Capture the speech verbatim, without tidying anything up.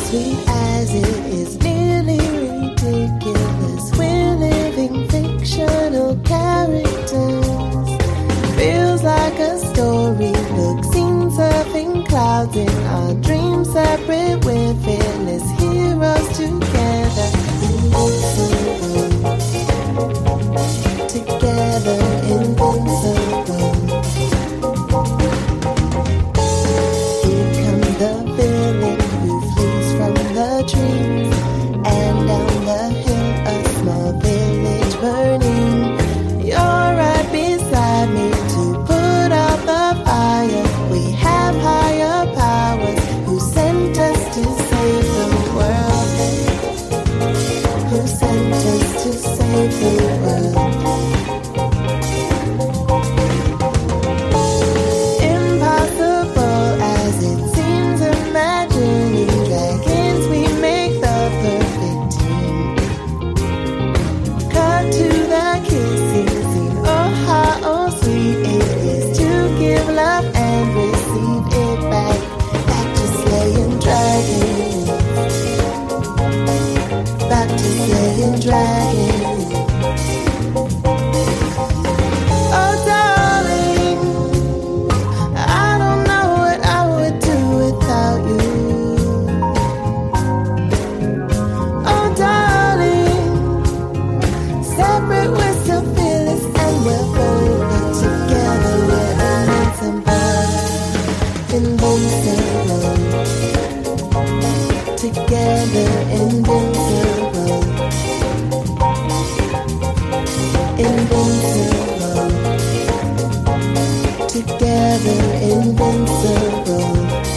sweet as it is nearly ridiculous. We're living fictional characters. Feels like a storybook, seen surfing clouds in our dreams. Separate, we're fearless heroes together. Invincible, together invincible. Here comes the villain who flees from the trees, and down the hill a small village burning. You're right beside me to put out the fire. We have higher powers who sent us to save the world. Who sent us to save the world. Impossible as it seems, imagining dragons, we make the perfect team. Cut to the kissing scene. Oh, how oh sweet it is to give love and receive it back. Back to slaying dragons. Back to slaying dragons. Oh, darling, I don't know what I would do without you. Oh, darling, separate we're still fearless, and we're bold, but together we're invincible. Invincible. Together invincible. Invincible. Together invincible.